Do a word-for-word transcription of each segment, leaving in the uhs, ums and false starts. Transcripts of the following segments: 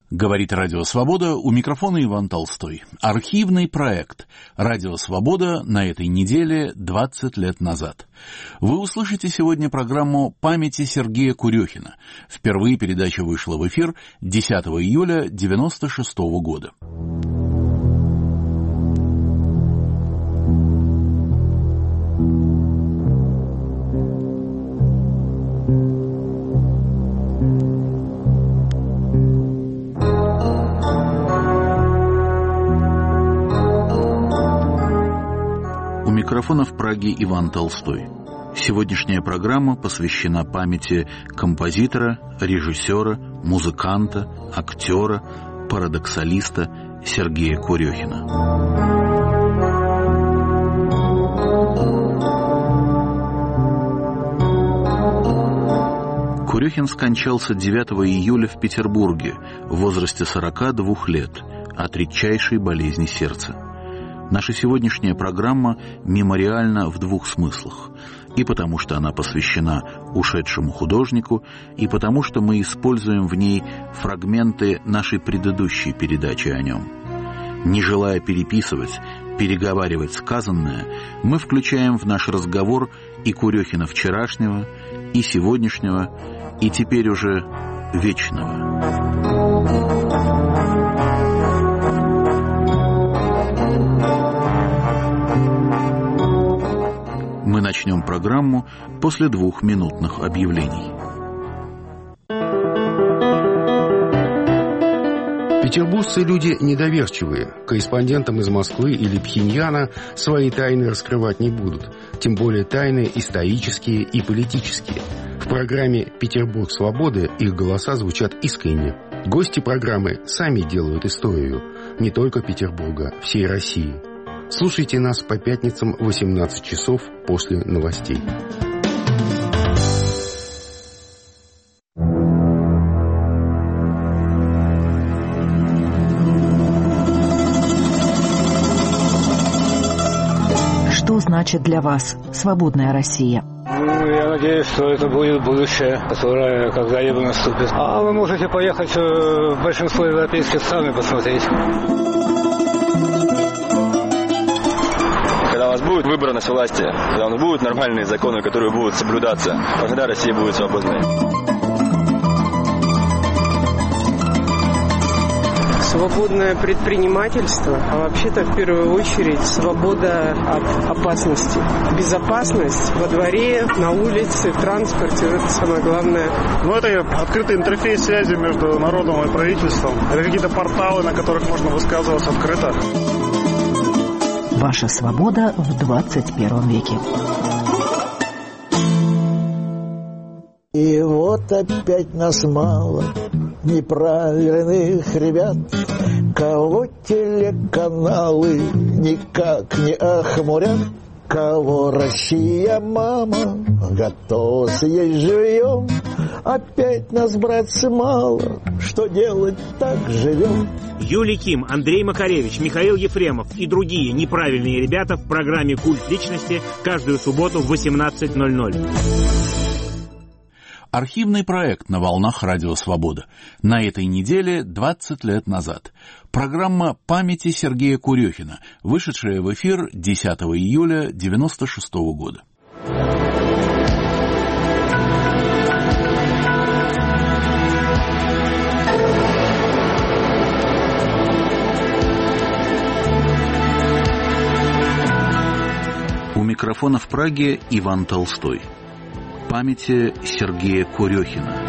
Говорит Радио Свобода, у микрофона Иван Толстой. Архивный проект Радио Свобода на этой неделе двадцать лет назад. Вы услышите сегодня программу памяти Сергея Курехина. Впервые передача вышла в эфир десятого июля девяносто шестого года. У микрофона в Праге Иван Толстой. Сегодняшняя программа посвящена памяти композитора, режиссера, музыканта, актера, парадоксалиста Сергея Курехина. Курехин скончался девятого июля в Петербурге в возрасте сорока двух лет от редчайшей болезни сердца. Наша сегодняшняя программа мемориальна в двух смыслах. И потому, что она посвящена ушедшему художнику, и потому, что мы используем в ней фрагменты нашей предыдущей передачи о нем. Не желая переписывать, переговаривать сказанное, мы включаем в наш разговор и Курехина вчерашнего, и сегодняшнего, и теперь уже вечного. Мы начнем программу после двухминутных объявлений. Петербуржцы люди недоверчивые. Корреспондентам из Москвы или Пхеньяна свои тайны раскрывать не будут. Тем более тайны исторические и политические. В программе «Петербург свободы» их голоса звучат искренне. Гости программы сами делают историю. Не только Петербурга, всей России. Слушайте нас по пятницам в восемнадцать часов после новостей. Что значит для вас свободная Россия? Ну, я надеюсь, что это будет будущее, которое когда-либо наступит. А вы можете поехать в большинство европейских стран и посмотреть. Когда у нас будет выборность власти, когда у нас будут нормальные законы, которые будут соблюдаться, тогда Россия будет свободной. Свободное предпринимательство, а вообще-то в первую очередь свобода от опасности. Безопасность во дворе, на улице, в транспорте – это самое главное. Ну, это открытый интерфейс связи между народом и правительством. Это какие-то порталы, на которых можно высказываться открыто. Ваша свобода в двадцать первом веке. И вот опять нас мало, неправильных ребят, кого телеканалы никак не охмурят, кого Россия, мама, готова съесть живьем. Опять нас, братцы, мало, что делать, так живем. Юлий Ким, Андрей Макаревич, Михаил Ефремов и другие неправильные ребята в программе «Культ личности» каждую субботу в восемнадцать ноль ноль. Архивный проект на волнах Радио Свобода. На этой неделе двадцать лет назад. Программа памяти Сергея Курехина, вышедшая в эфир десятого июля девяносто шестого года. У микрофона в Праге Иван Толстой. Памяти Сергея Курехина.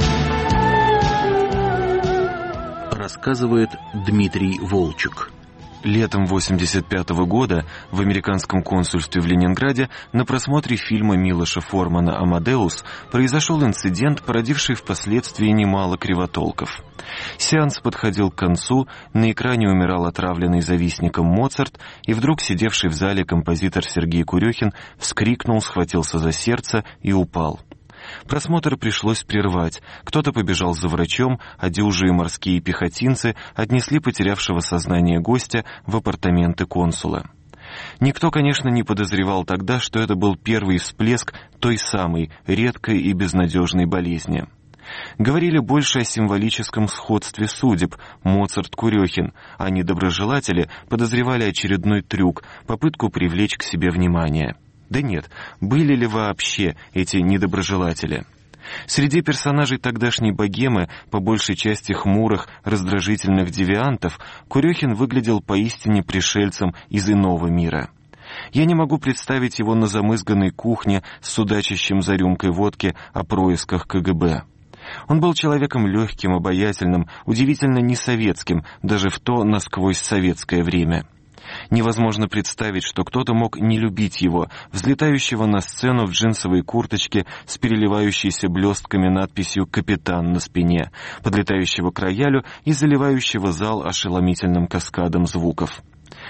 Рассказывает Дмитрий Волчек. Летом восемьдесят пятого года в американском консульстве в Ленинграде на просмотре фильма Милоша Формана «Амадеус» произошел инцидент, породивший впоследствии немало кривотолков. Сеанс подходил к концу, на экране умирал отравленный завистником Моцарт, и вдруг сидевший в зале композитор Сергей Курехин вскрикнул, схватился за сердце и упал. Просмотр пришлось прервать. Кто-то побежал за врачом, а дюжие морские пехотинцы отнесли потерявшего сознание гостя в апартаменты консула. Никто, конечно, не подозревал тогда, что это был первый всплеск той самой редкой и безнадежной болезни. Говорили больше о символическом сходстве судеб Моцарт-Курехин, а недоброжелатели подозревали очередной трюк, попытку привлечь к себе внимание. Да нет, были ли вообще эти недоброжелатели? Среди персонажей тогдашней богемы, по большей части хмурых, раздражительных девиантов, Курехин выглядел поистине пришельцем из иного мира. Я не могу представить его на замызганной кухне с судачащим за рюмкой водки о происках ка гэ бэ. Он был человеком легким, обаятельным, удивительно несоветским, даже в то насквозь советское время. Невозможно представить, что кто-то мог не любить его, взлетающего на сцену в джинсовой курточке с переливающейся блестками надписью «Капитан» на спине, подлетающего к роялю и заливающего зал ошеломительным каскадом звуков.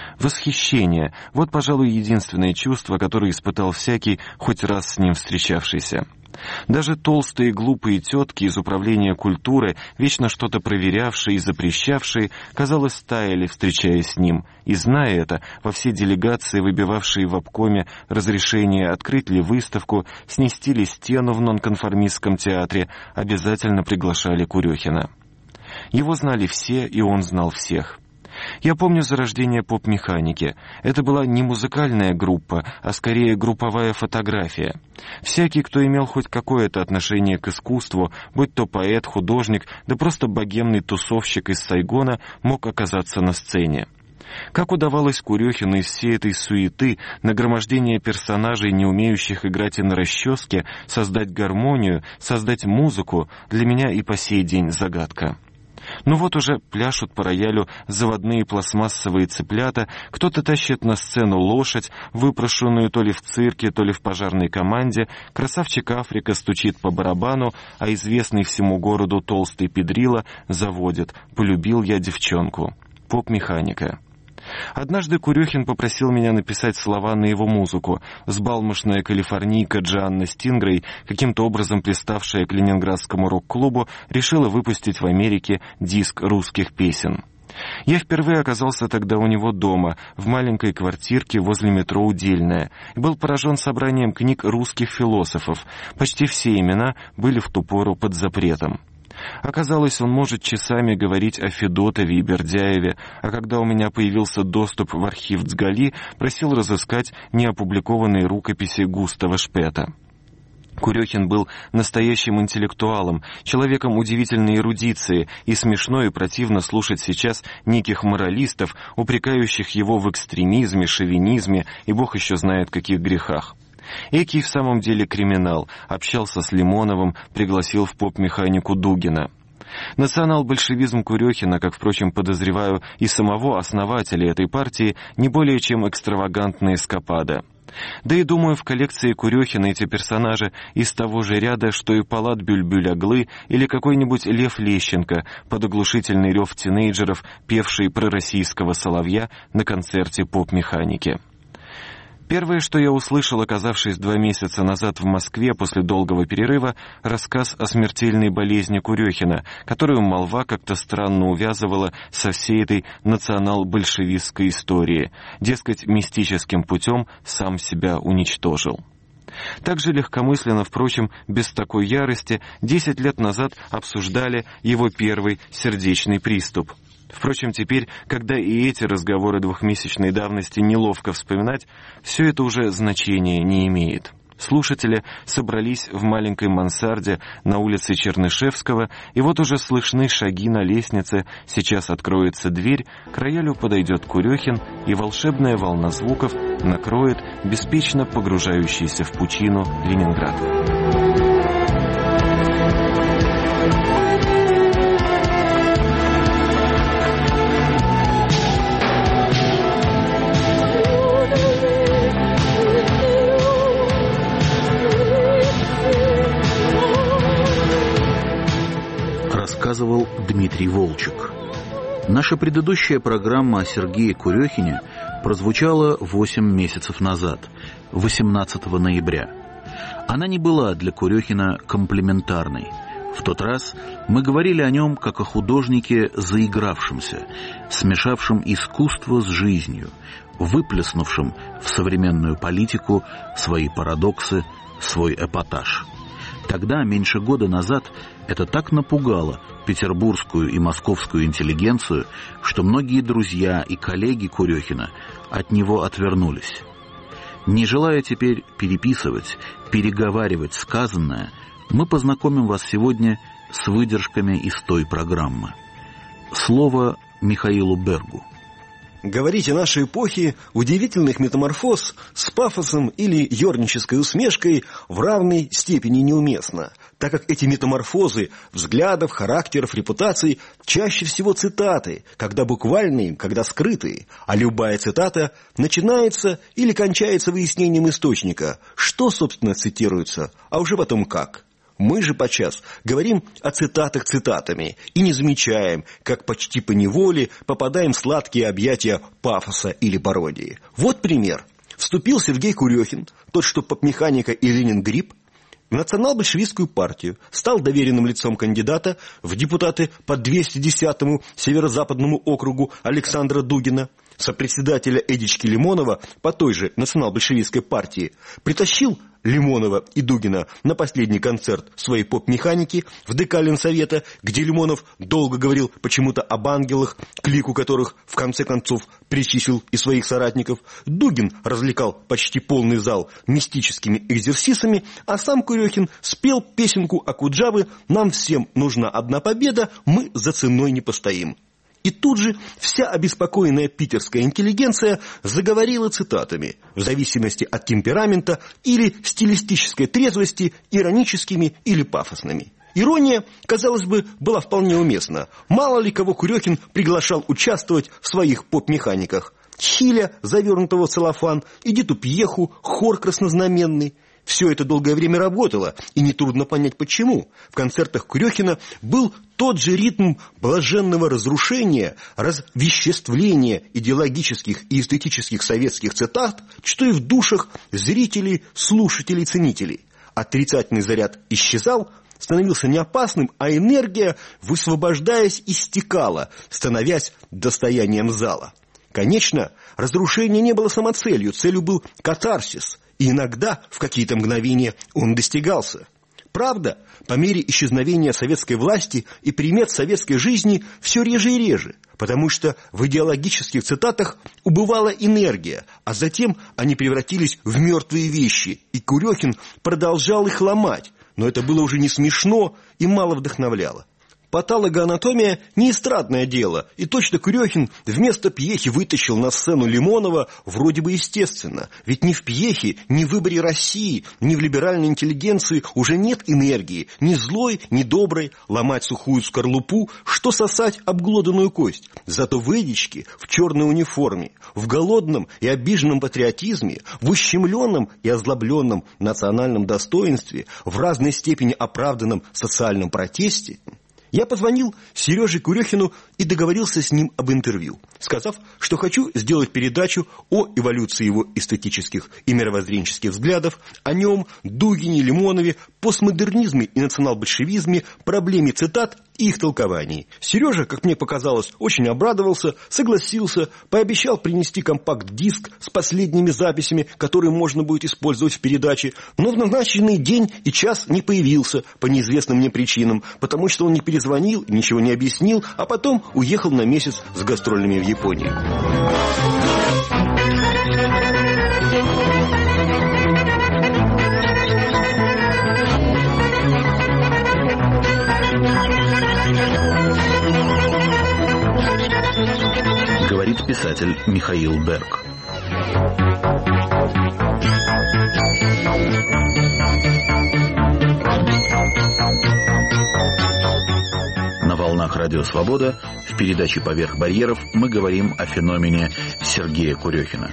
Восхищение — вот, пожалуй, единственное чувство, которое испытал всякий, хоть раз с ним встречавшийся. Даже толстые глупые тетки из управления культуры, вечно что-то проверявшие и запрещавшие, казалось, таяли, встречаясь с ним, и, зная это, во все делегации, выбивавшие в обкоме разрешение открыть ли выставку, снести ли стену в нонконформистском театре, обязательно приглашали Курехина. Его знали все, и он знал всех. Я помню зарождение поп-механики. Это была не музыкальная группа, а скорее групповая фотография. Всякий, кто имел хоть какое-то отношение к искусству, будь то поэт, художник, да просто богемный тусовщик из Сайгона, мог оказаться на сцене. Как удавалось Курехину из всей этой суеты, нагромождения персонажей, не умеющих играть и на расческе, создать гармонию, создать музыку, для меня и по сей день загадка. Ну вот уже пляшут по роялю заводные пластмассовые цыплята, кто-то тащит на сцену лошадь, выпрошенную то ли в цирке, то ли в пожарной команде, красавчик Африка стучит по барабану, а известный всему городу толстый педрила заводит «Полюбил я девчонку». Поп-механика. Однажды Курехин попросил меня написать слова на его музыку. Взбалмошная калифорнийка Джоанна Стингрей, каким-то образом приставшая к ленинградскому рок-клубу, решила выпустить в Америке диск русских песен. Я впервые оказался тогда у него дома, в маленькой квартирке возле метро Удельная, и был поражен собранием книг русских философов. Почти все имена были в ту пору под запретом. Оказалось, он может часами говорить о Федотове и Бердяеве, а когда у меня появился доступ в архив Цгали, просил разыскать неопубликованные рукописи Густава Шпета. Курехин был настоящим интеллектуалом, человеком удивительной эрудиции, и смешно и противно слушать сейчас неких моралистов, упрекающих его в экстремизме, шовинизме и бог еще знает каких грехах. Экий в самом деле криминал, общался с Лимоновым, пригласил в поп-механику Дугина. Национал-большевизм Курехина, как, впрочем, подозреваю, и самого основателя этой партии, не более чем экстравагантная эскапада. Да и, думаю, в коллекции Курехина эти персонажи из того же ряда, что и Палат Бюльбюль-Аглы или какой-нибудь Лев Лещенко под оглушительный рев тинейджеров, певший пророссийского соловья на концерте поп-механики. Первое, что я услышал, оказавшись два месяца назад в Москве после долгого перерыва, рассказ о смертельной болезни Курехина, которую молва как-то странно увязывала со всей этой национал-большевистской историей. Дескать, мистическим путем сам себя уничтожил. Так же легкомысленно, впрочем, без такой ярости, десять лет назад обсуждали его первый сердечный приступ. Впрочем, теперь, когда и эти разговоры двухмесячной давности неловко вспоминать, все это уже значения не имеет. Слушатели собрались в маленькой мансарде на улице Чернышевского, и вот уже слышны шаги на лестнице, сейчас откроется дверь, к роялю подойдет Курехин, и волшебная волна звуков накроет беспечно погружающийся в пучину Ленинград. рассказывал Дмитрий Волчек. Наша предыдущая программа о Сергее Курехине прозвучала восемь месяцев назад, восемнадцатого ноября. Она не была для Курехина комплиментарной. В тот раз мы говорили о нем как о художнике заигравшемся, смешавшем искусство с жизнью, выплеснувшем в современную политику свои парадоксы, свой эпатаж. Тогда, меньше года назад, это так напугало петербургскую и московскую интеллигенцию, что многие друзья и коллеги Курехина от него отвернулись. Не желая теперь переписывать, переговаривать сказанное, мы познакомим вас сегодня с выдержками из той программы. Слово Михаилу Бергу. Говорить о нашей эпохе удивительных метаморфоз с пафосом или ернической усмешкой в равной степени неуместно, так как эти метаморфозы взглядов, характеров, репутаций чаще всего цитаты, когда буквальные, когда скрытые, а любая цитата начинается или кончается выяснением источника, что, собственно, цитируется, а уже потом как. Мы же подчас говорим о цитатах цитатами и не замечаем, как почти поневоле попадаем в сладкие объятия пафоса или пародии. Вот пример. Вступил Сергей Курехин, тот, что поп-механика и Ленин-грипп, в национал-большевистскую партию, стал доверенным лицом кандидата в депутаты по двести десятому северо-западному округу Александра Дугина, сопредседателя Эдички Лимонова по той же национал-большевистской партии, притащил Лимонова и Дугина на последний концерт своей поп-механики в ДК Ленсовета, где Лимонов долго говорил почему-то об ангелах, к лику которых в конце концов причислил и своих соратников. Дугин развлекал почти полный зал мистическими экзерсисами, а сам Курехин спел песенку Акуджавы «Нам всем нужна одна победа, мы за ценой не постоим». И тут же вся обеспокоенная питерская интеллигенция заговорила цитатами, в зависимости от темперамента или стилистической трезвости, ироническими или пафосными. Ирония, казалось бы, была вполне уместна. Мало ли кого Курехин приглашал участвовать в своих поп-механиках. Хиля, завернутого в целлофан, Эдиту Пьеху, хор краснознаменный. Все это долгое время работало, и нетрудно понять почему. В концертах Курехина был тот же ритм блаженного разрушения, развеществления идеологических и эстетических советских цитат, что и в душах зрителей, слушателей, ценителей. Отрицательный заряд исчезал, становился неопасным, а энергия, высвобождаясь, истекала, становясь достоянием зала. Конечно, разрушение не было самоцелью, целью был катарсис. И иногда, в какие-то мгновения, он достигался. Правда, по мере исчезновения советской власти и примет советской жизни все реже и реже, потому что в идеологических цитатах убывала энергия, а затем они превратились в мертвые вещи, и Курехин продолжал их ломать, но это было уже не смешно и мало вдохновляло. Патологоанатомия – не эстрадное дело, и точно Курехин вместо Пьехи вытащил на сцену Лимонова вроде бы естественно. Ведь ни в Пьехе, ни в выборе России, ни в либеральной интеллигенции уже нет энергии, ни злой, ни доброй, ломать сухую скорлупу, что сосать обглоданную кость. Зато в Эдичке, в черной униформе, в голодном и обиженном патриотизме, в ущемленном и озлобленном национальном достоинстве, в разной степени оправданном социальном протесте – я позвонил Сереже Курехину и договорился с ним об интервью, сказав, что хочу сделать передачу о эволюции его эстетических и мировоззренческих взглядов, о нем, Дугине, Лимонове, постмодернизме и национал-большевизме, проблеме цитат и их толкований. Сережа, как мне показалось, очень обрадовался, согласился, пообещал принести компакт-диск с последними записями, которые можно будет использовать в передаче, но в назначенный день и час не появился по неизвестным мне причинам, потому что он не перезвонил, ничего не объяснил, а потом уехал на месяц с гастрольными в Японию. Говорит писатель Михаил Берг. На волнах Радио Свобода в передаче «Поверх барьеров» мы говорим о феномене Сергея Курехина.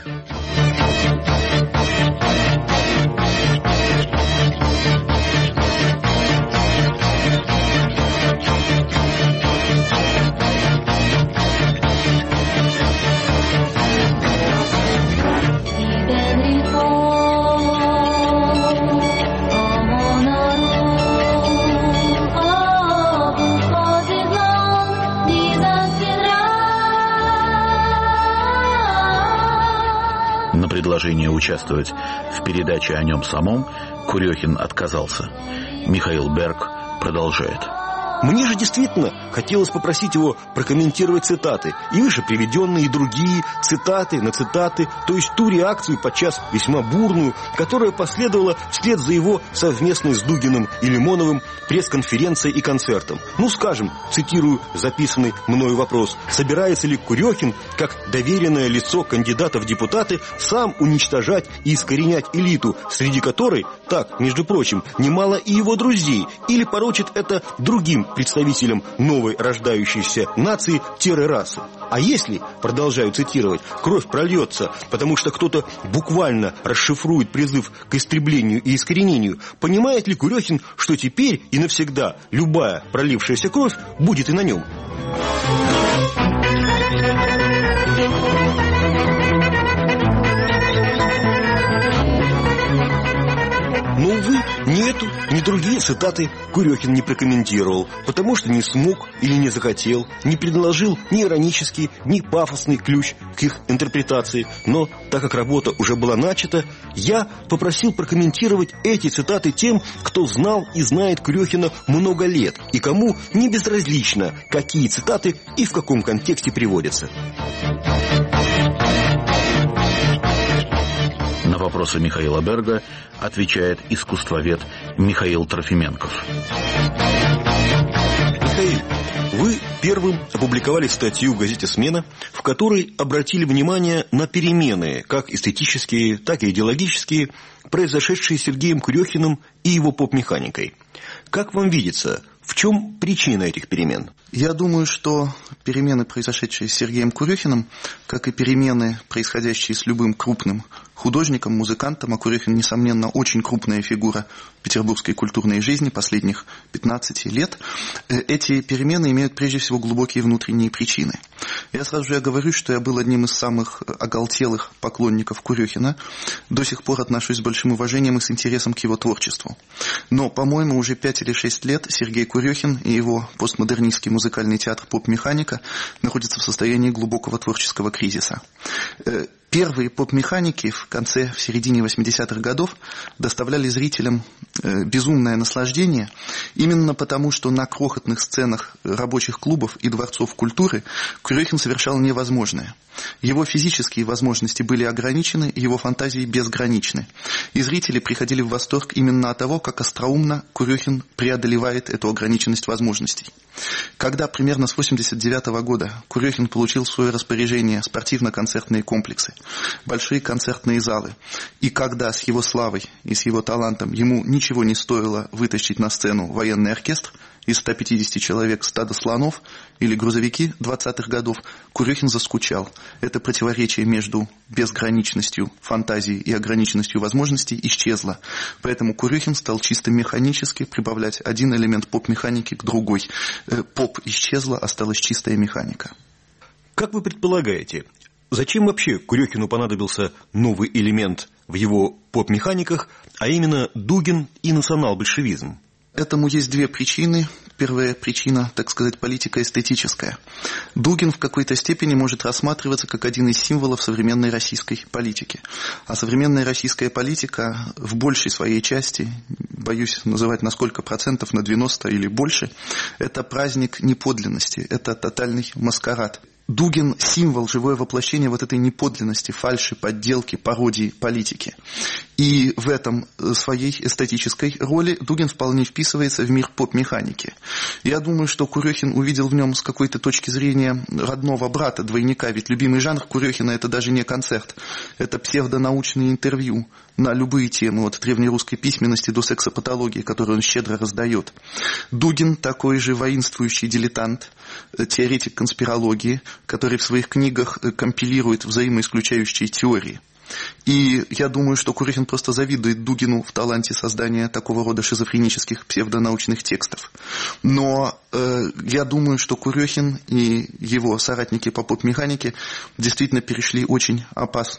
На предложение участвовать в передаче о нем самом Курехин отказался. Михаил Берг продолжает. Мне же действительно хотелось попросить его прокомментировать цитаты, и выше приведенные, и другие цитаты на цитаты, то есть ту реакцию, подчас весьма бурную, которая последовала вслед за его совместной с Дугиным и Лимоновым пресс-конференцией и концертом. Ну, скажем, цитирую записанный мною вопрос: собирается ли Курехин, как доверенное лицо кандидата в депутаты, сам уничтожать и искоренять элиту, среди которой, так, между прочим, немало и его друзей, или поручит это другим представителям новой рождающейся нации-расы. А если, продолжаю цитировать, кровь прольется, потому что кто-то буквально расшифрует призыв к истреблению и искоренению, понимает ли Курехин, что теперь и навсегда любая пролившаяся кровь будет и на нем? Но, увы, ни эту, ни другие цитаты Курехин не прокомментировал, потому что не смог или не захотел, не предложил ни иронический, ни пафосный ключ к их интерпретации. Но, так как работа уже была начата, я попросил прокомментировать эти цитаты тем, кто знал и знает Курехина много лет, и кому не безразлично, какие цитаты и в каком контексте приводятся. На вопросы Михаила Берга отвечает искусствовед Михаил Трофименков. Михаил, вы первым опубликовали статью в газете «Смена», в которой обратили внимание на перемены, как эстетические, так и идеологические, произошедшие с Сергеем Курехиным и его поп-механикой. Как вам видится, в чем причина этих перемен? Я думаю, что перемены, произошедшие с Сергеем Курехиным, как и перемены, происходящие с любым крупным художником, музыкантом, а Курехин, несомненно, очень крупная фигура петербургской культурной жизни последних пятнадцати лет, эти перемены имеют прежде всего глубокие внутренние причины. Я сразу же говорю, что я был одним из самых оголтелых поклонников Курехина, до сих пор отношусь с большим уважением и с интересом к его творчеству. Но, по-моему, уже пять или шесть лет Сергей Курехин и его постмодернистский музыкальный театр «Поп-механика» находятся в состоянии глубокого творческого кризиса. Первые поп-механики в конце, в середине восьмидесятых годов доставляли зрителям безумное наслаждение, именно потому, что на крохотных сценах рабочих клубов и дворцов культуры Курехин совершал невозможное. Его физические возможности были ограничены, его фантазии безграничны. И зрители приходили в восторг именно от того, как остроумно Курехин преодолевает эту ограниченность возможностей. Когда примерно с восемьдесят девятого года Курехин получил в свое распоряжение спортивно-концертные комплексы, большие концертные залы, и когда с его славой и с его талантом ему ничего не стоило вытащить на сцену военный оркестр из ста пятидесяти человек стадо слонов или грузовики двадцатых годов, Курехин заскучал. Это противоречие между безграничностью фантазии и ограниченностью возможностей исчезло. Поэтому Курехин стал чисто механически прибавлять один элемент поп-механики к другой. Поп исчезла, осталась чистая механика. Как вы предполагаете, зачем вообще Курехину понадобился новый элемент в его поп-механиках, а именно Дугин и национал-большевизм? Этому есть две причины. Первая причина, так сказать, политико-эстетическая. Дугин в какой-то степени может рассматриваться как один из символов современной российской политики. А современная российская политика в большей своей части, боюсь называть на сколько процентов, на девяносто или больше, это праздник неподлинности, это тотальный маскарад. Дугин – символ, живое воплощение вот этой неподлинности, фальши, подделки, пародии политики. И в этом своей эстетической роли Дугин вполне вписывается в мир поп-механики. Я думаю, что Курехин увидел в нем с какой-то точки зрения родного брата, двойника, ведь любимый жанр Курехина – это даже не концерт, это псевдонаучные интервью на любые темы, от древнерусской письменности до сексопатологии, которую он щедро раздает. Дугин – такой же воинствующий дилетант, теоретик конспирологии, который в своих книгах компилирует взаимоисключающие теории. И я думаю, что Курехин просто завидует Дугину в таланте создания такого рода шизофренических псевдонаучных текстов. Но э, я думаю, что Курехин и его соратники по поп-механике действительно перешли очень опасную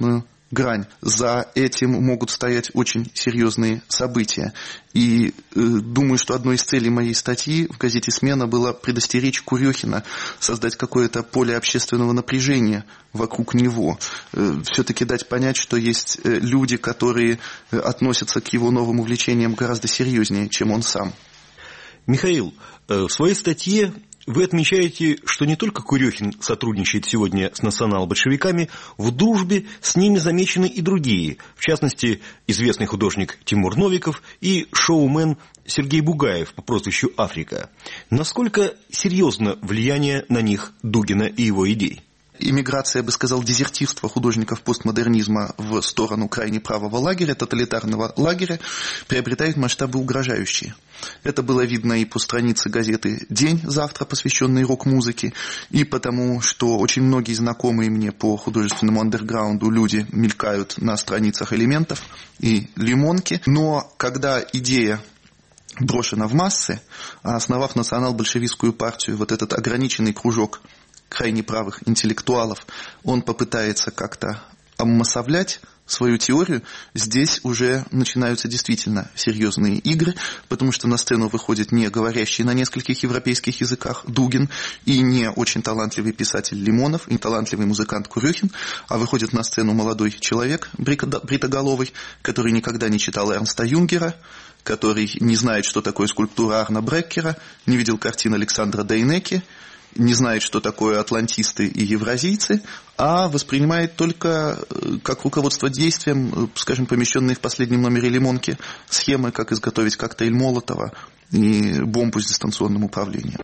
грань. За этим могут стоять очень серьезные события. И э, думаю, что одной из целей моей статьи в газете «Смена» было предостеречь Курехина, создать какое-то поле общественного напряжения вокруг него. Э, все-таки дать понять, что есть э, люди, которые э, относятся к его новым увлечениям гораздо серьезнее, чем он сам. Михаил, э, в своей статье вы отмечаете, что не только Курехин сотрудничает сегодня с национал-большевиками, в дружбе с ними замечены и другие, в частности, известный художник Тимур Новиков и шоумен Сергей Бугаев по прозвищу Африка. Насколько серьезно влияние на них Дугина и его идей? Иммиграция, я бы сказал, дезертирство художников постмодернизма в сторону крайне правого лагеря, тоталитарного лагеря, приобретает масштабы угрожающие. Это было видно и по странице газеты «День» завтра, посвященной рок-музыке, и потому, что очень многие знакомые мне по художественному андерграунду люди мелькают на страницах «Элементов» и «Лимонки». Но когда идея брошена в массы, основав национал-большевистскую партию, вот этот ограниченный кружок крайне правых интеллектуалов, он попытается как-то обмассовлять свою теорию, здесь уже начинаются действительно серьезные игры, потому что на сцену выходит не говорящий на нескольких европейских языках Дугин и не очень талантливый писатель Лимонов, и не талантливый музыкант Курехин, а выходит на сцену молодой человек, бритоголовый, который никогда не читал Эрнста Юнгера, который не знает, что такое скульптура Арна Бреккера, не видел картин Александра Дейнеки, не знает, что такое атлантисты и евразийцы, а воспринимает только как руководство действием, скажем, помещенные в последнем номере «Лимонки» схемы, как изготовить коктейль Молотова и бомбу с дистанционным управлением.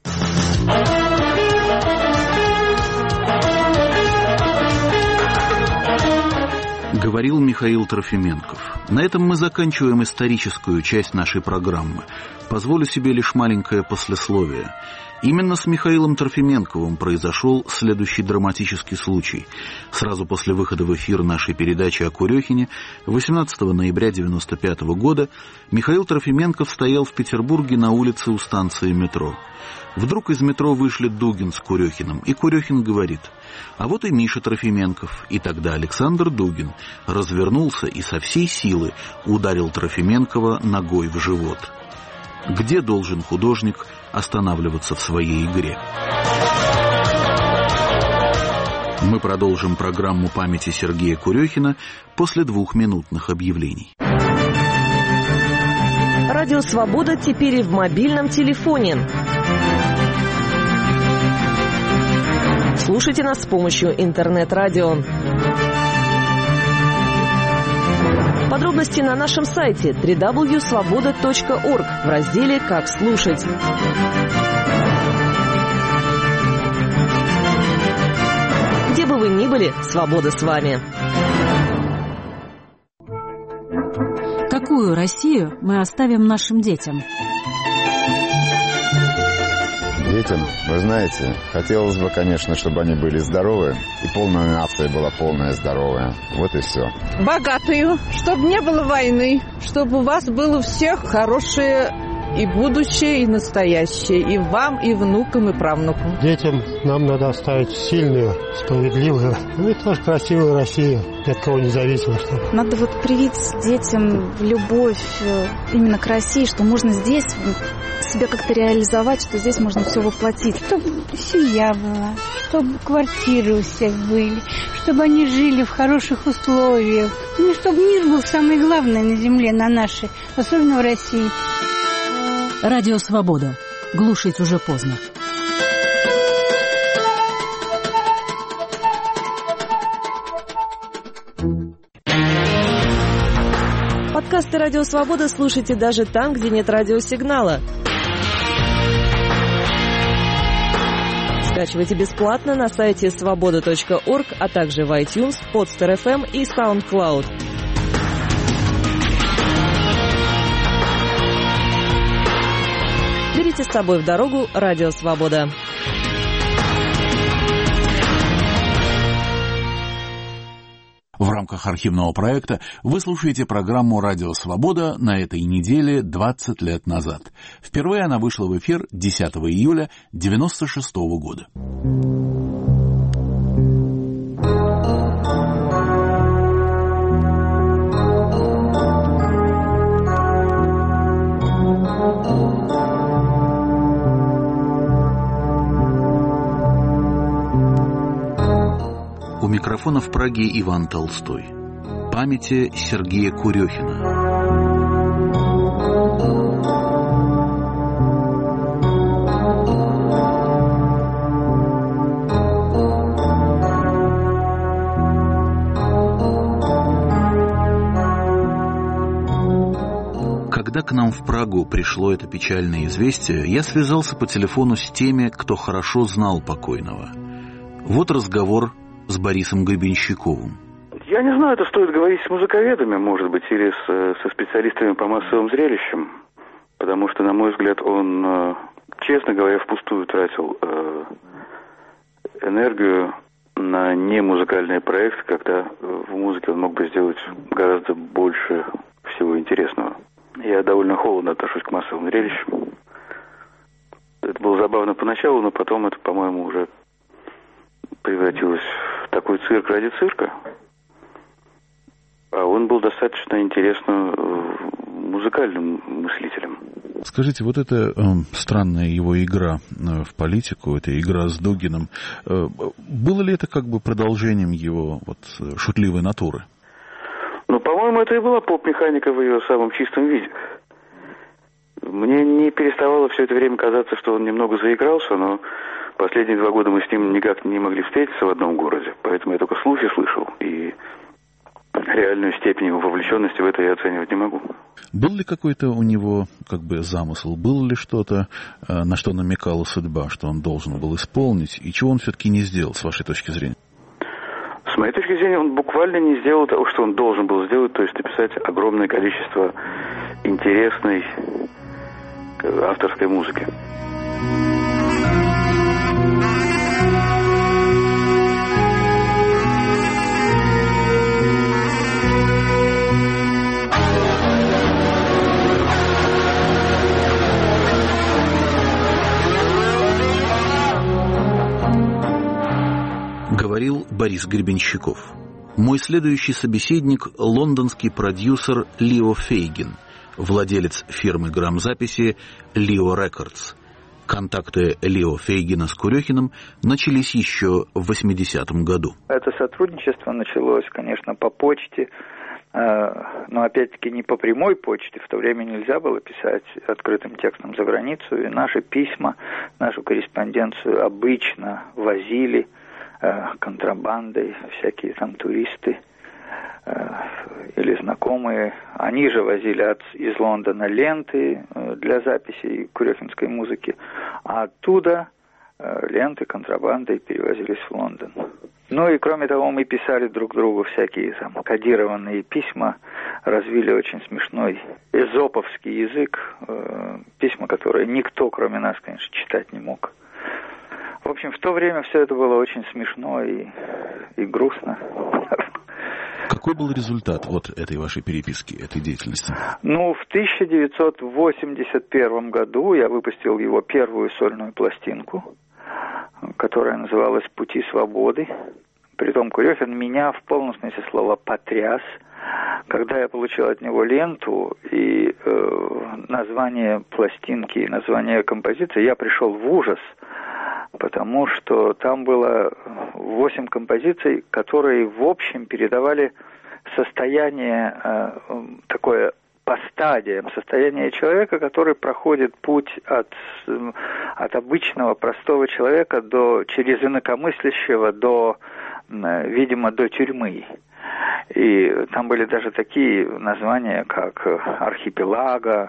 Говорил Михаил Трофименков. На этом мы заканчиваем историческую часть нашей программы. Позволю себе лишь маленькое послесловие. Именно с Михаилом Трофименковым произошел следующий драматический случай. Сразу после выхода в эфир нашей передачи о Курехине восемнадцатого ноября девяносто пятого года Михаил Трофименков стоял в Петербурге на улице у станции метро. Вдруг из метро вышли Дугин с Курехиным, и Курехин говорит: «А вот и Миша Трофименков». И тогда Александр Дугин развернулся и со всей силы ударил Трофименкова ногой в живот. Где должен художник останавливаться в своей игре? Мы продолжим программу памяти Сергея Курехина после двухминутных объявлений. Радио «Свобода» теперь и в мобильном телефоне. Слушайте нас с помощью интернет-радио. Подробности на нашем сайте дабл-ю дабл-ю дабл-ю точка свобода точка орг в разделе «Как слушать». Где бы вы ни были, свобода с вами. Какую Россию мы оставим нашим детям? Детям, вы знаете, хотелось бы, конечно, чтобы они были здоровы, и полная нация была полная здоровая. Вот и все. Богатую, чтобы не было войны, чтобы у вас было у всех хорошее и будущее, и настоящее, и вам, и внукам, и правнукам. Детям нам надо оставить сильную, справедливую, ну и тоже красивую Россию, ни от кого не зависимо. Чтобы... Надо вот привить детям любовь именно к России, что можно здесь себя как-то реализовать, что здесь можно все воплотить. Чтобы семья была, чтобы квартиры у всех были, чтобы они жили в хороших условиях. Ну, чтобы мир был самое главное на земле, на нашей, особенно в России. Радио «Свобода». Глушить уже поздно. Подкасты «Радио Свобода» слушайте даже там, где нет радиосигнала. Скачивайте бесплатно на сайте свобода точка орг, а также в iTunes, Podster эф эм и SoundCloud. Берите с собой в дорогу «Радио Свобода». В рамках архивного проекта вы слушаете программу «Радио Свобода» на этой неделе двадцать лет назад. Впервые она вышла в эфир десятого июля девяносто шестого года. микрофона в Праге Иван Толстой. Памяти Сергея Курехина. Когда к нам в Прагу пришло это печальное известие, я связался по телефону с теми, кто хорошо знал покойного. Вот разговор с Борисом Гребенщиковым. Я не знаю, это стоит говорить с музыковедами, может быть, или с, со специалистами по массовым зрелищам, потому что, на мой взгляд, он, честно говоря, впустую тратил э, энергию на немузыкальные проекты, когда в музыке он мог бы сделать гораздо больше всего интересного. Я довольно холодно отношусь к массовым зрелищам. Это было забавно поначалу, но потом это, по-моему, уже превратилось в такой цирк ради цирка. А он был достаточно интересным музыкальным мыслителем. Скажите, вот эта э, странная его игра э, в политику, эта игра с Дугиным, э, было ли это как бы продолжением его вот, шутливой натуры? Ну, по-моему, это и была поп-механика в ее самом чистом виде. Мне не переставало все это время казаться, что он немного заигрался, но последние два года мы с ним никак не могли встретиться в одном городе, поэтому я только слухи слышал, и реальную степень его вовлеченности в это я оценивать не могу. Был ли какой-то у него как бы замысел, было ли что-то, на что намекала судьба, что он должен был исполнить, и чего он все-таки не сделал, с вашей точки зрения? С моей точки зрения, он буквально не сделал того, что он должен был сделать, то есть написать огромное количество интересной авторской музыки. Говорил Борис Гребенщиков. Мой следующий собеседник – лондонский продюсер Лио Фейгин, владелец фирмы грамзаписи Leo Records. Контакты Лио Фейгина с Курехиным начались еще в восьмидесятом году. Это сотрудничество началось, конечно, по почте, но опять-таки не по прямой почте. В то время нельзя было писать открытым текстом за границу, и наши письма, нашу корреспонденцию обычно возили контрабандой всякие там туристы э, или знакомые. Они же возили от, из Лондона ленты э, для записей курехинской музыки, а оттуда э, ленты контрабандой перевозились в Лондон. Ну и кроме того, мы писали друг другу всякие там кодированные письма, развили очень смешной эзоповский язык, э, письма, которые никто, кроме нас, конечно, читать не мог. В общем, в то время все это было очень смешно и, и грустно. Какой был результат вот этой вашей переписки, этой деятельности? Ну, в тысяча девятьсот восемьдесят первом году я выпустил его первую сольную пластинку, которая называлась «Пути свободы». Притом Курехин меня в полном смысле слова потряс. Когда я получил от него ленту и э, название пластинки, и название композиции, я пришел в ужас, потому что там было восемь композиций, которые в общем передавали состояние э, такое по стадиям, состояние человека, который проходит путь от, от обычного простого человека до, через инакомыслящего до, э, видимо, до тюрьмы. И там были даже такие названия, как «Архипелага»,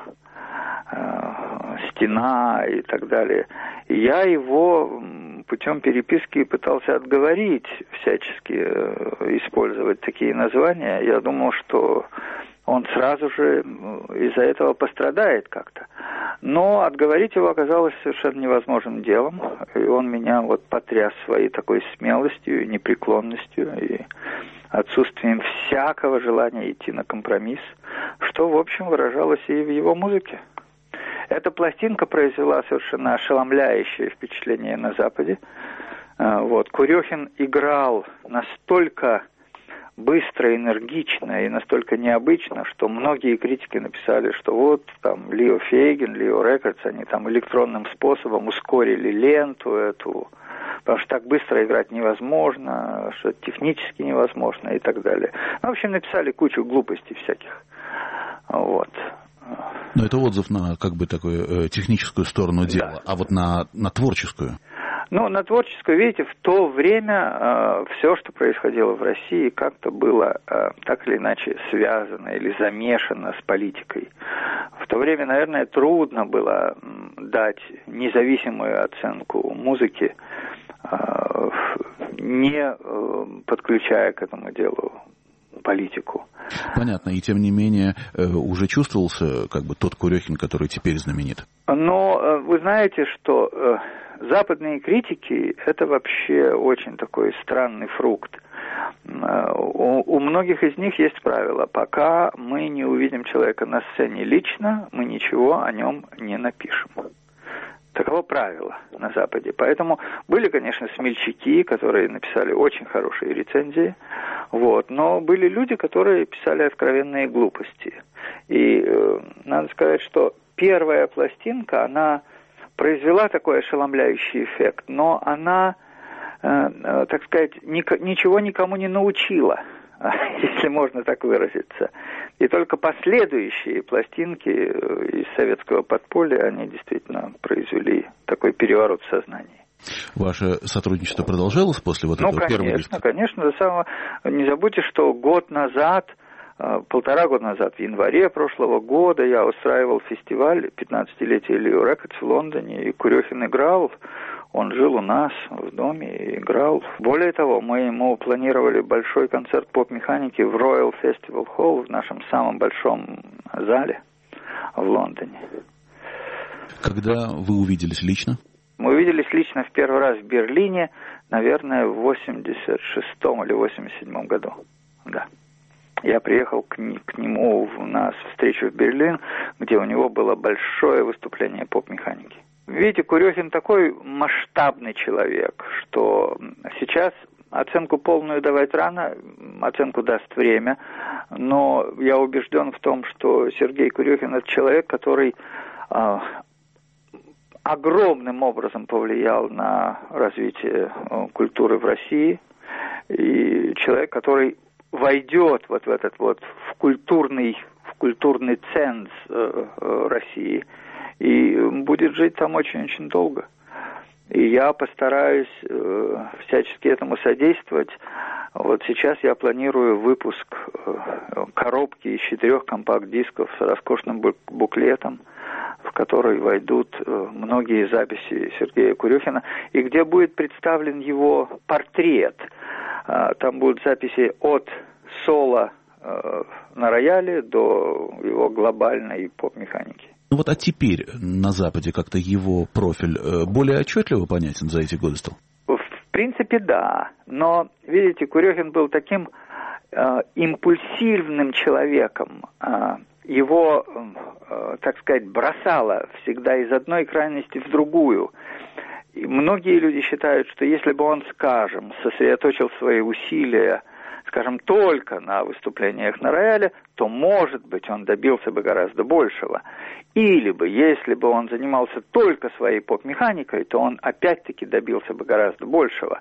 «Стена» и так далее. И я его путем переписки пытался отговорить всячески использовать такие названия. Я думал, что он сразу же из-за этого пострадает как-то. Но отговорить его оказалось совершенно невозможным делом. И он меня вот потряс своей такой смелостью, непреклонностью и отсутствием всякого желания идти на компромисс, что, в общем, выражалось и в его музыке. Эта пластинка произвела совершенно ошеломляющее впечатление на Западе. Вот. Курехин играл настолько быстро, энергично и настолько необычно, что многие критики написали, что вот там Лио Фейгин, Leo Records, они там электронным способом ускорили ленту эту, потому что так быстро играть невозможно, что технически невозможно и так далее. Ну, в общем, написали кучу глупостей всяких. Вот. Но это отзыв на, как бы, такую э, техническую сторону дела, да. А вот на, на творческую? Ну, на творческую, видите, в то время э, все, что происходило в России, как-то было э, так или иначе связано или замешано с политикой. В то время, наверное, трудно было дать независимую оценку музыке, э, не э, подключая к этому делу политику. Понятно, и тем не менее уже чувствовался как бы тот Курехин, который теперь знаменит? Но вы знаете, что западные критики – это вообще очень такой странный фрукт. У, у многих из них есть правило: пока мы не увидим человека на сцене лично, мы ничего о нем не напишем. Таково правило на Западе. Поэтому были, конечно, смельчаки, которые написали очень хорошие рецензии, вот, но были люди, которые писали откровенные глупости. И э, надо сказать, что первая пластинка, она произвела такой ошеломляющий эффект, но она, э, э, так сказать, ни, ничего никому не научила, если можно так выразиться. И только последующие пластинки из советского подполья, они действительно произвели такой переворот в сознании. Ваше сотрудничество продолжалось после вот ну, этого конечно, первого диска? Ну, конечно, до самого... Не забудьте, что год назад, полтора года назад, в январе прошлого года, я устраивал фестиваль пятнадцатилетия Leo Records в Лондоне, и Курехин играл. Он жил у нас в доме и играл. Более того, мы ему планировали большой концерт поп-механики в Royal Festival Hall в нашем самом большом зале в Лондоне. Когда вы увиделись лично? Мы увиделись лично в первый раз в Берлине, наверное, в восемьдесят шестом или восемьдесят седьмом году. Да. Я приехал к, к нему на встречу в Берлин, где у него было большое выступление поп-механики. Видите, Курехин такой масштабный человек, что сейчас оценку полную давать рано, оценку даст время, но я убежден в том, что Сергей Курехин – это человек, который э, огромным образом повлиял на развитие э, культуры в России, и человек, который войдет вот в этот вот в культурный, в культурный ценз э, э, России и будет жить там очень-очень долго. И я постараюсь э, всячески этому содействовать. Вот сейчас я планирую выпуск э, коробки из четырех компакт-дисков с роскошным буклетом, в который войдут э, многие записи Сергея Курехина, и где будет представлен его портрет. Э, там будут записи от соло э, на рояле до его глобальной поп-механики. Ну вот, а теперь на Западе как-то его профиль более отчетливо понятен за эти годы стал? В принципе, да. Но, видите, Курехин был таким э, импульсивным человеком. Э, его, э, так сказать, бросало всегда из одной крайности в другую. И многие люди считают, что если бы он, скажем, сосредоточил свои усилия, скажем, только на выступлениях на рояле, то, может быть, он добился бы гораздо большего. Или бы, если бы он занимался только своей поп-механикой, то он опять-таки добился бы гораздо большего.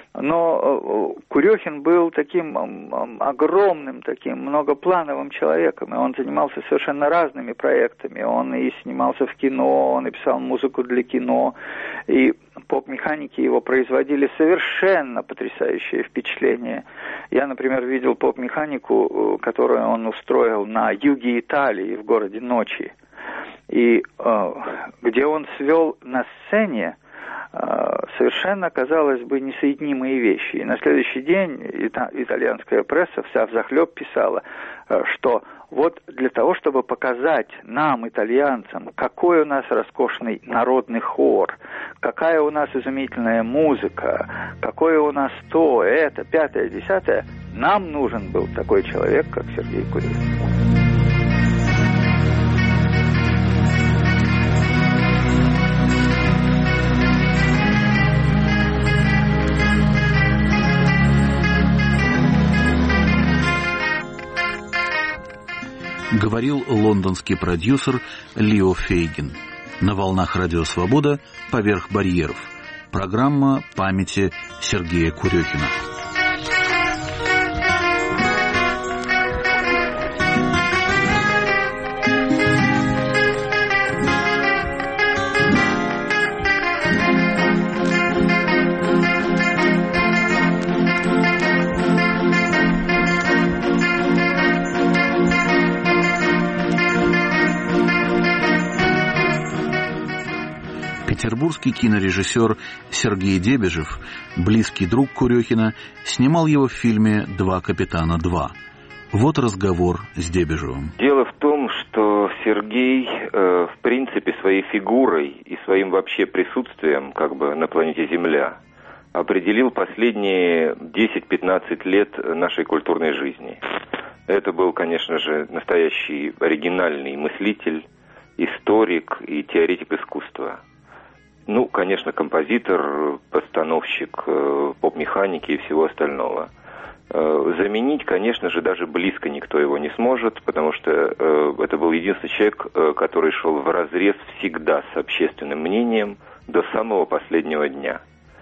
Но Курехин был таким огромным, таким многоплановым человеком, и он занимался совершенно разными проектами. Он и снимался в кино, он и писал музыку для кино, и поп-механики его производили совершенно потрясающее впечатление. Я, например, видел поп-механику, которую он устроил на юге Италии, в городе Ночи, и э, где он свел на сцене совершенно, казалось бы, несоединимые вещи. И на следующий день ита- итальянская пресса вся взахлеб писала, что вот для того, чтобы показать нам, итальянцам, какой у нас роскошный народный хор, какая у нас изумительная музыка, какое у нас то, это, пятое, десятое, нам нужен был такой человек, как Сергей Курехин. Говорил лондонский продюсер Лео Фейгин. На волнах Радио Свобода «Поверх барьеров». Программа памяти Сергея Курехина. Петербургский кинорежиссер Сергей Дебежев, близкий друг Курехина, снимал его в фильме «Два капитана два». Вот разговор с Дебежевым. Дело в том, что Сергей, э, в принципе, своей фигурой и своим вообще присутствием как бы на планете Земля определил последние десять-пятнадцать лет нашей культурной жизни. Это был, конечно же, настоящий оригинальный мыслитель, историк и теоретик искусства. Ну, конечно, композитор, постановщик поп-механики и всего остального. Заменить, конечно же, даже близко никто его не сможет, потому что это был единственный человек, который шел вразрез всегда с общественным мнением до самого последнего дня.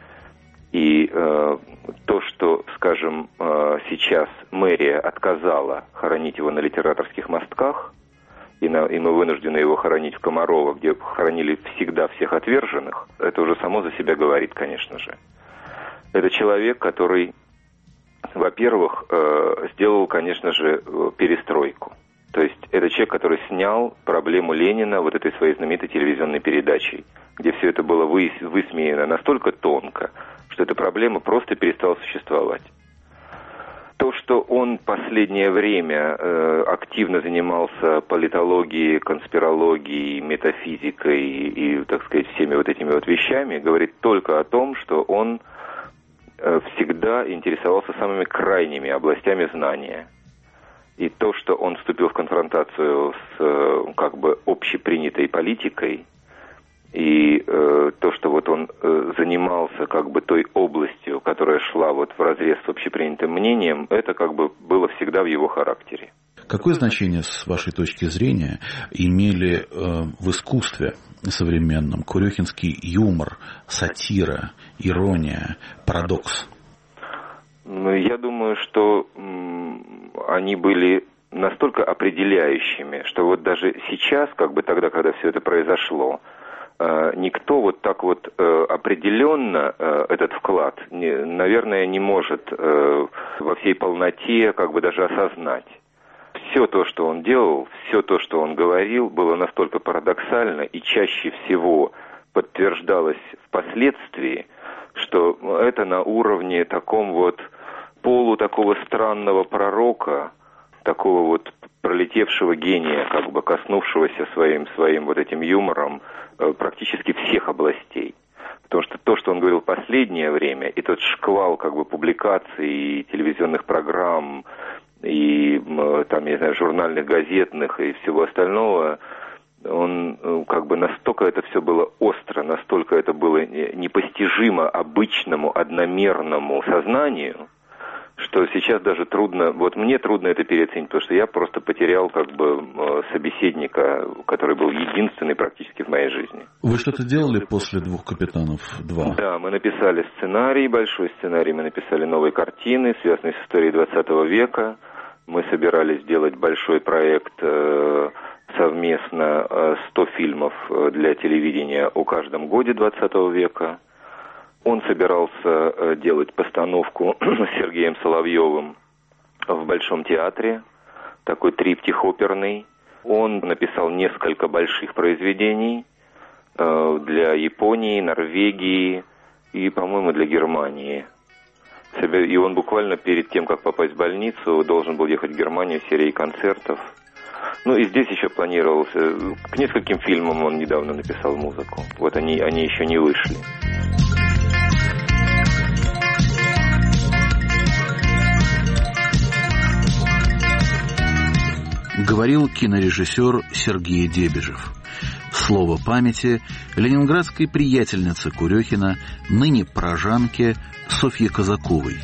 И то, что, скажем, сейчас мэрия отказала хоронить его на Литераторских мостках, И, на, и мы вынуждены его хоронить в Комарово, где хоронили всегда всех отверженных, это уже само за себя говорит, конечно же. Это человек, который, во-первых, э, сделал, конечно же, перестройку. То есть это человек, который снял проблему Ленина вот этой своей знаменитой телевизионной передачей, где все это было вы, высмеяно настолько тонко, что эта проблема просто перестала существовать. То, что он последнее время э, активно занимался политологией, конспирологией, метафизикой и, и, так сказать, всеми вот этими вот вещами, говорит только о том, что он э, всегда интересовался самыми крайними областями знания. И то, что он вступил в конфронтацию с э, как бы общепринятой политикой, и э, то, что вот он э, занимался как бы той областью, которая шла вот вразрез с общепринятым мнением, это как бы было всегда в его характере. Какое значение, с вашей точки зрения, имели э, в искусстве современном курехинский юмор, сатира, ирония, парадокс? Ну, я думаю, что м- они были настолько определяющими, что вот даже сейчас, как бы тогда, когда все это произошло, никто вот так вот э, определенно э, этот вклад, не, наверное, не может э, во всей полноте как бы даже осознать. Все то, что он делал, все то, что он говорил, было настолько парадоксально и чаще всего подтверждалось впоследствии, что это на уровне таком вот полу такого странного пророка, такого вот пролетевшего гения, как бы коснувшегося своим, своим вот этим юмором практически всех областей. Потому что то, что он говорил в последнее время, и тот шквал как бы публикаций, и телевизионных программ, и там, я не знаю, журнальных, газетных и всего остального, он как бы настолько это все было остро, настолько это было непостижимо обычному, одномерному сознанию, что сейчас даже трудно, вот мне трудно это переоценить, потому что я просто потерял как бы собеседника, который был единственный практически в моей жизни. Вы что-то делали после «Двух капитанов два»? Да, мы написали сценарий, большой сценарий, мы написали новые картины, связанные с историей двадцатого века. Мы собирались сделать большой проект э, совместно э, сто фильмов для телевидения о каждом годе двадцатого века. Он собирался делать постановку с Сергеем Соловьевым в Большом театре, такой триптих оперный. Он написал несколько больших произведений для Японии, Норвегии и, по-моему, для Германии. И он буквально перед тем, как попасть в больницу, должен был ехать в Германию с серией концертов. Ну и здесь еще планировался. К нескольким фильмам он недавно написал музыку. Вот они, они еще не вышли. Говорил кинорежиссер Сергей Дебежев. Слово памяти ленинградской приятельницы Курехина, ныне прожанке Софье Казаковой.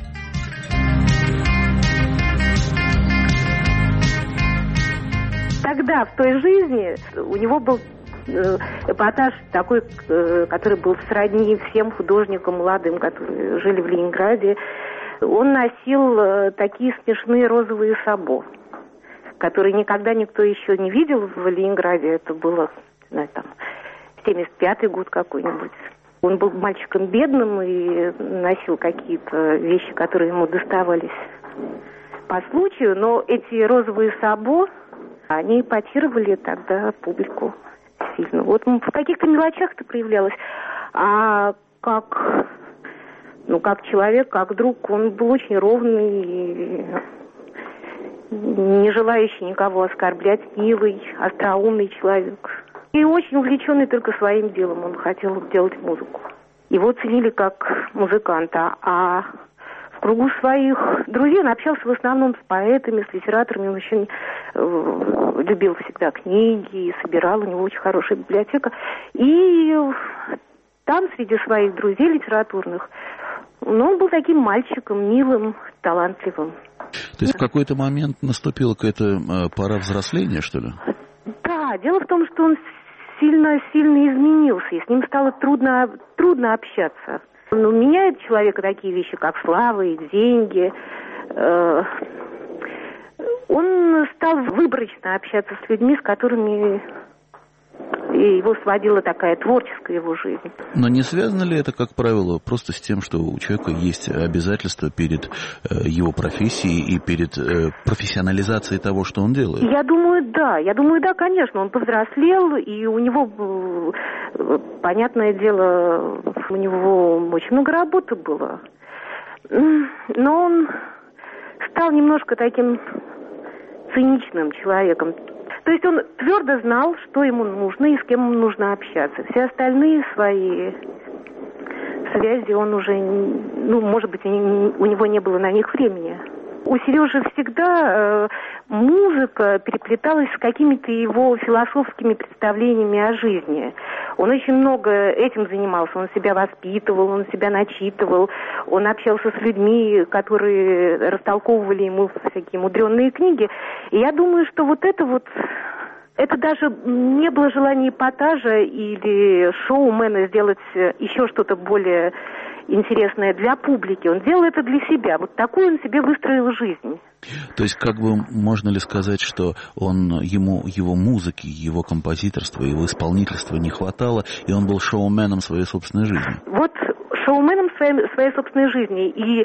Тогда, в той жизни, у него был эпатаж такой, который был сродни всем художникам молодым, которые жили в Ленинграде. Он носил такие смешные розовые сабо, которые никогда никто еще не видел в Ленинграде. Это было, не знаю, там, семьдесят пятый год какой-нибудь. Он был мальчиком бедным и носил какие-то вещи, которые ему доставались по случаю, но эти розовые сабо, они эпатировали тогда публику сильно. Вот в каких-то мелочах это проявлялось. А как, ну, как человек, как друг, он был очень ровный, не желающий никого оскорблять, милый, остроумный человек. И очень увлеченный только своим делом. Он хотел делать музыку. Его ценили как музыканта. А в кругу своих друзей он общался в основном с поэтами, с литераторами. Он очень э, любил всегда книги и собирал. У него очень хорошая библиотека. И там, среди своих друзей литературных, ну, он был таким мальчиком, милым, талантливым. То есть в какой-то момент наступила какая-то э, пора взросления, что ли? Да, дело в том, что он сильно-сильно изменился, и с ним стало трудно, трудно общаться. Ну, меняет человека такие вещи, как слава и деньги. Э, он стал выборочно общаться с людьми, с которыми его сводила такая творческая его жизнь. Но не связано ли это, как правило, просто с тем, что у человека есть обязательства перед э, его профессией и перед э, профессионализацией того, что он делает? Я думаю, да. Я думаю, да, конечно. Он повзрослел, и у него, понятное дело, у него очень много работы было. Но он стал немножко таким циничным человеком. То есть он твердо знал, что ему нужно и с кем ему нужно общаться. Все остальные свои связи он уже, ну, может быть, у него не было на них времени. У Сережи всегда э, музыка переплеталась с какими-то его философскими представлениями о жизни. Он очень много этим занимался, он себя воспитывал, он себя начитывал, он общался с людьми, которые растолковывали ему всякие мудреные книги. И я думаю, что вот это вот, это даже не было желания эпатажа или шоумена сделать еще что-то более интересное для публики. Он делал это для себя. Вот такую он себе выстроил жизнь. То есть, как бы, можно ли сказать, что он, ему, его музыки, его композиторства, его исполнительства не хватало, и он был шоуменом своей собственной жизни? Вот шоуменом своей, своей собственной жизни. И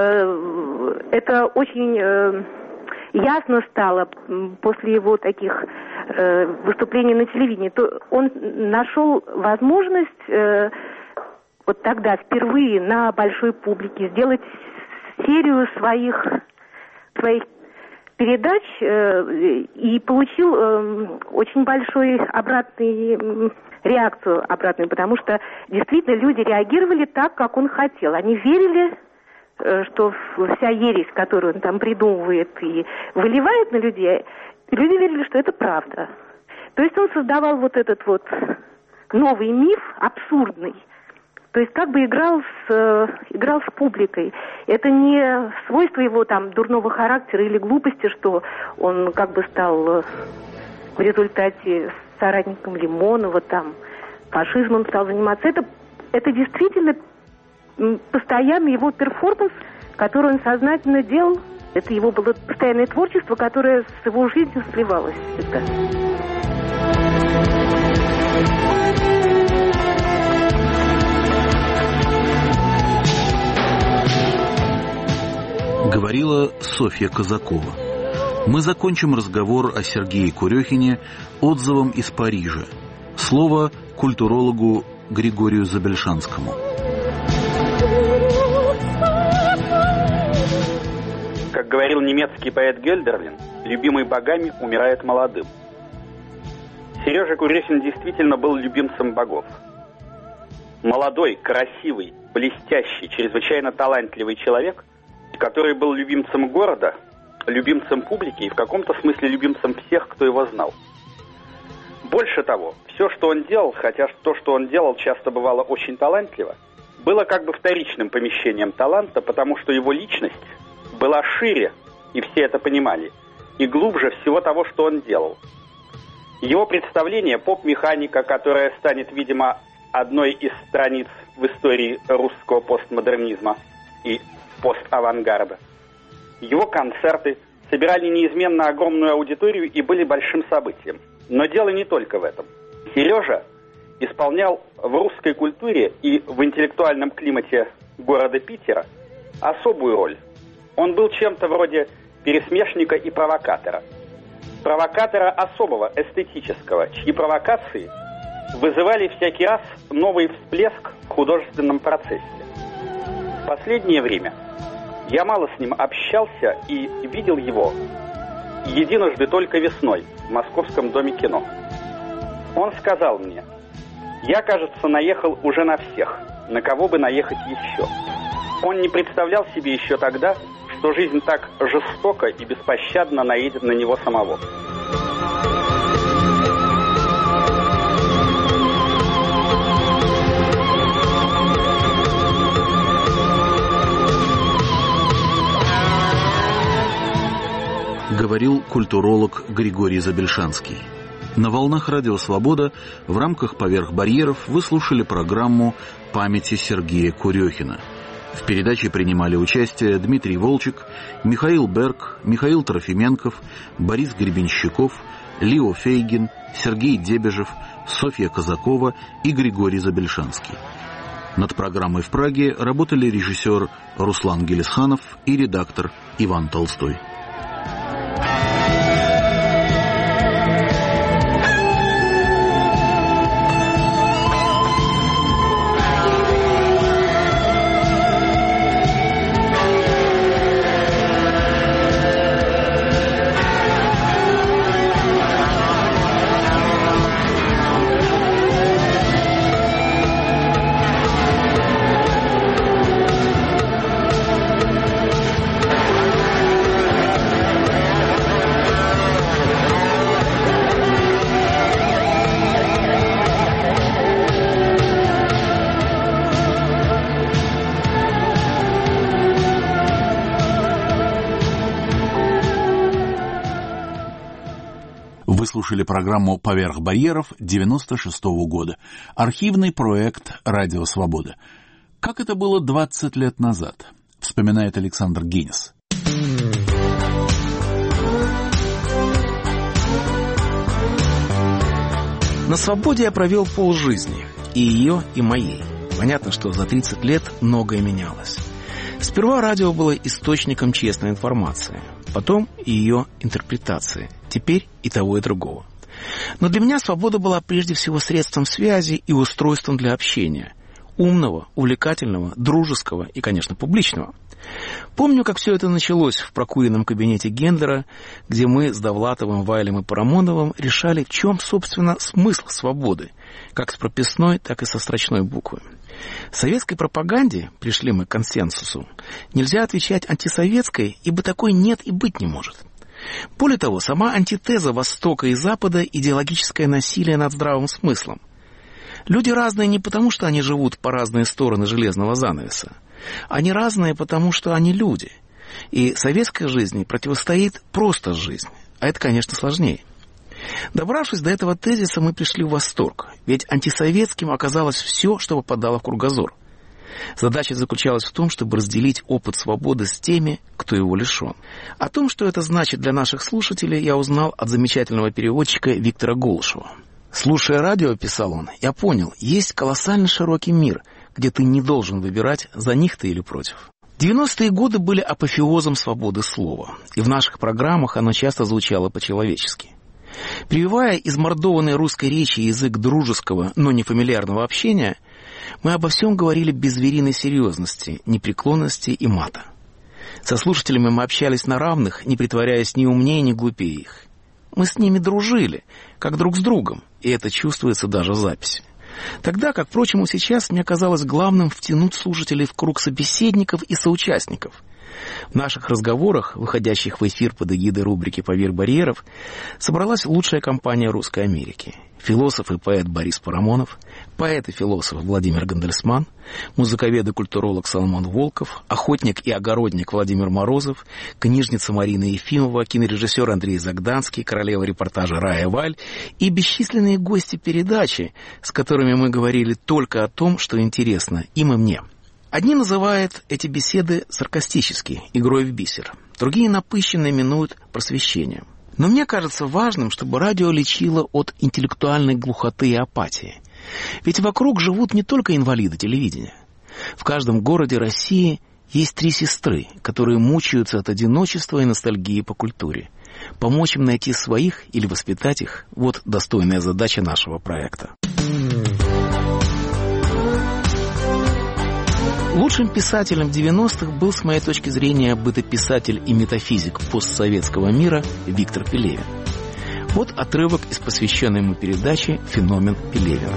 э, это очень э, ясно стало после его таких э, выступлений на телевидении. То он нашел возможность э, вот тогда впервые на большой публике сделать серию своих, своих передач э, и получил э, очень большой обратный э, реакцию обратную, потому что действительно люди реагировали так, как он хотел. Они верили, э, что вся ересь, которую он там придумывает и выливает на людей, люди верили, что это правда. То есть он создавал вот этот вот новый миф, абсурдный. То есть как бы играл с, играл с публикой. Это не свойство его там дурного характера или глупости, что он как бы стал в результате соратником Лимонова, там, фашизмом стал заниматься. Это, это действительно постоянно его перформанс, который он сознательно делал. Это его было постоянное творчество, которое с его жизнью сливалось всегда. Говорила Софья Казакова. Мы закончим разговор о Сергее Курехине отзывом из Парижа. Слово культурологу Григорию Забельшанскому. Как говорил немецкий поэт Гёльдерлин, любимый богами умирает молодым. Сережа Курехин действительно был любимцем богов. Молодой, красивый, блестящий, чрезвычайно талантливый человек, который был любимцем города, любимцем публики и в каком-то смысле любимцем всех, кто его знал. Больше того, все, что он делал, хотя то, что он делал, часто бывало очень талантливо, было как бы вторичным помещением таланта, потому что его личность была шире, и все это понимали, и глубже всего того, что он делал. Его представление «Поп-механика», которая станет, видимо, одной из страниц в истории русского постмодернизма и поставангарда. Его концерты собирали неизменно огромную аудиторию и были большим событием. Но дело не только в этом. Сережа исполнял в русской культуре и в интеллектуальном климате города Питера особую роль. Он был чем-то вроде пересмешника и провокатора. Провокатора особого, эстетического, чьи провокации вызывали всякий раз новый всплеск в художественном процессе. В последнее время я мало с ним общался и видел его единожды только весной в Московском доме кино. Он сказал мне: «Я, кажется, наехал уже на всех, на кого бы наехать еще». Он не представлял себе еще тогда, что жизнь так жестоко и беспощадно наедет на него самого. Говорил культуролог Григорий Забельшанский. На волнах Радио Свобода в рамках «Поверх барьеров» вы слушали программу «Памяти Сергея Курехина». В передаче принимали участие Дмитрий Волчек, Михаил Берг, Михаил Трофименков, Борис Гребенщиков, Лио Фейгин, Сергей Дебежев, Софья Казакова и Григорий Забельшанский. Над программой в Праге работали режиссер Руслан Гелисханов и редактор Иван Толстой. Вы слушали программу «Поверх барьеров» девяносто шестого года. Архивный проект «Радио Свобода». Как это было двадцать лет назад, вспоминает Александр Генис. На свободе я провел полжизни, и ее, и моей. Понятно, что за тридцать лет многое менялось. Сперва радио было источником честной информации, потом ее интерпретации, теперь и того, и другого. Но для меня свобода была прежде всего средством связи и устройством для общения. Умного, увлекательного, дружеского и, конечно, публичного. Помню, как все это началось в прокуренном кабинете Гендера, где мы с Довлатовым, Вайлем и Парамоновым решали, в чем, собственно, смысл свободы, как с прописной, так и со строчной буквы. В советской пропаганде, пришли мы к консенсусу, нельзя отвечать антисоветской, ибо такой нет и быть не может. Более того, сама антитеза Востока и Запада – идеологическое насилие над здравым смыслом. Люди разные не потому, что они живут по разные стороны железного занавеса. Они разные потому, что они люди. И советской жизни противостоит просто жизнь. А это, конечно, сложнее. Добравшись до этого тезиса, мы пришли в восторг. Ведь антисоветским оказалось все, что попадало в кругозор. Задача заключалась в том, чтобы разделить опыт свободы с теми, кто его лишен. О том, что это значит для наших слушателей, я узнал от замечательного переводчика Виктора Голышева. «Слушая радио, — писал он, — я понял, есть колоссально широкий мир, где ты не должен выбирать, за них ты или против». девяностые годы были апофеозом свободы слова, и в наших программах оно часто звучало по-человечески. Прививая измордованной русской речи язык дружеского, но не фамильярного общения, мы обо всем говорили без звериной серьезности, непреклонности и мата. Со слушателями мы общались на равных, не притворяясь ни умнее, ни глупее их. Мы с ними дружили, как друг с другом, и это чувствуется даже в записи. Тогда, как, впрочем, и сейчас, мне казалось главным втянуть слушателей в круг собеседников и соучастников. В наших разговорах, выходящих в эфир под эгидой рубрики «Поверх барьеров», собралась лучшая компания Русской Америки. Философ и поэт Борис Парамонов, поэт и философ Владимир Гандельсман, музыковед и культуролог Соломон Волков, охотник и огородник Владимир Морозов, книжница Марина Ефимова, кинорежиссер Андрей Загданский, королева репортажа Рая Валь и бесчисленные гости передачи, с которыми мы говорили только о том, что интересно им и мне. Одни называют эти беседы саркастически, игрой в бисер, другие напыщенно именуют просвещением. Но мне кажется важным, чтобы радио лечило от интеллектуальной глухоты и апатии. Ведь вокруг живут не только инвалиды телевидения. В каждом городе России есть три сестры, которые мучаются от одиночества и ностальгии по культуре. Помочь им найти своих или воспитать их – вот достойная задача нашего проекта. Лучшим писателем девяностых был, с моей точки зрения, бытописатель и метафизик постсоветского мира Виктор Пелевин. Вот отрывок из посвященной ему передачи «Феномен Пелевина».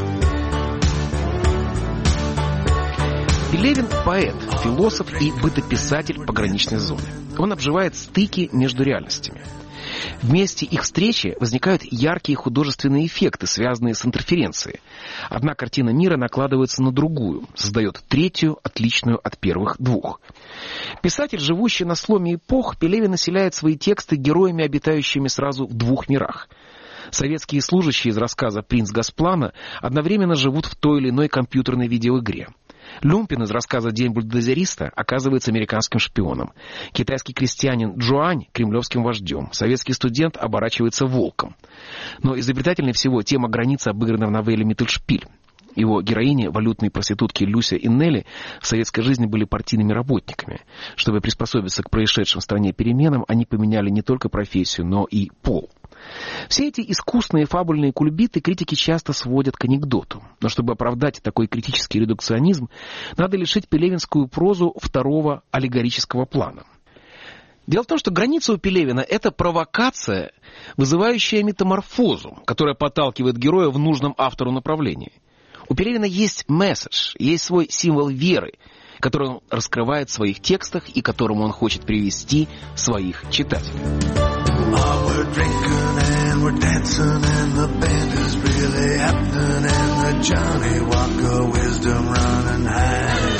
Пелевин – поэт, философ и бытописатель пограничной зоны. Он обживает стыки между реальностями. В месте их встречи возникают яркие художественные эффекты, связанные с интерференцией. Одна картина мира накладывается на другую, создает третью, отличную от первых двух. Писатель, живущий на сломе эпох, Пелевин населяет свои тексты героями, обитающими сразу в двух мирах. Советские служащие из рассказа «Принц Госплана» одновременно живут в той или иной компьютерной видеоигре. Люмпин из рассказа «День бульдозериста» оказывается американским шпионом. Китайский крестьянин Джуань – кремлевским вождем. Советский студент оборачивается волком. Но изобретательнее всего тема границы обыграна в новелле «Миттельшпиль». Его героини, валютные проститутки Люся и Нелли, в советской жизни были партийными работниками. Чтобы приспособиться к происшедшим в стране переменам, они поменяли не только профессию, но и пол. Все эти искусные фабульные кульбиты критики часто сводят к анекдоту. Но чтобы оправдать такой критический редукционизм, надо лишить пелевинскую прозу второго аллегорического плана. Дело в том, что граница у Пелевина – это провокация, вызывающая метаморфозу, которая подталкивает героя в нужном автору направлении. У Пелевина есть месседж, есть свой символ веры, который он раскрывает в своих текстах и которому он хочет привести своих читателей. Oh, we're drinking and we're dancing and the band is really happening and the Johnny Walker wisdom running high.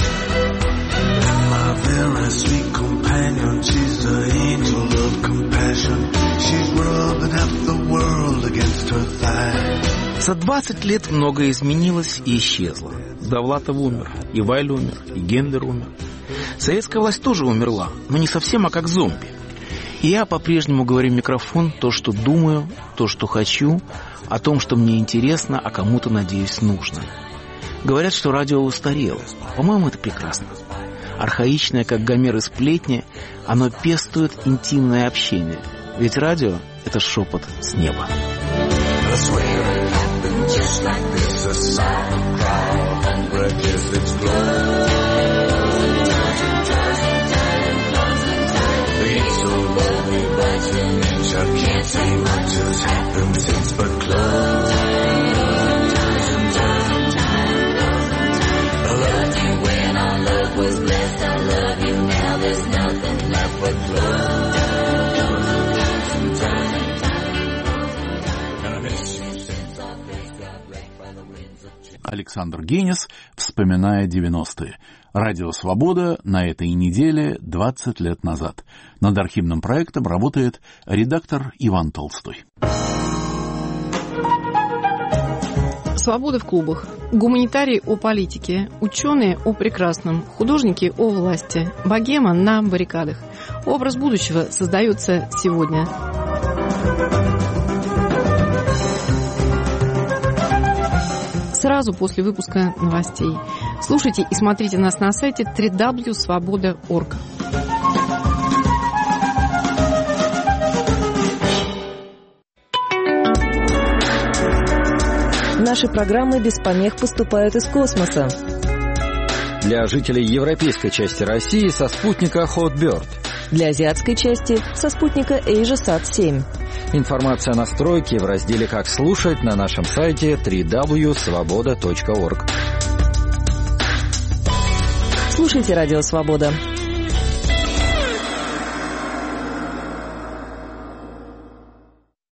And my very sweet companion, she's the angel of compassion. She's rubbing half the world against her thigh. За двадцать лет многое изменилось и исчезло. Довлатов умер, и Вайль умер, и Гендер умер. Советская власть тоже умерла, но не совсем, а как зомби. И я по-прежнему говорю в микрофон то, что думаю, то, что хочу, о том, что мне интересно, а кому-то, надеюсь, нужно. Говорят, что радио устарело. По-моему, это прекрасно. Архаичное, как Гомер и сплетни, оно пестует интимное общение. Ведь радио — это шепот с неба. I can't say much has happened since but close. I loved you when our love was blessed. I love you now. There's nothing left but close. Александр Генис, вспоминая девяностые. Радио «Свобода» на этой неделе двадцать лет назад. Над архивным проектом работает редактор Иван Толстой. Свобода в клубах. Гуманитарии о политике, ученые о прекрасном, художники о власти, богема на баррикадах. Образ будущего создается сегодня. Сразу после выпуска новостей. Слушайте и смотрите нас на сайте дабл ю дабл ю дабл ю точка свобода точка орг. Наши программы без помех поступают из космоса. Для жителей европейской части России со спутника Hotbird. Для азиатской части со спутника AsiaSat семь. Информация о настройке в разделе «Как слушать» на нашем сайте дабл ю дабл ю дабл ю точка свобода точка орг. Слушайте «Радио Свобода».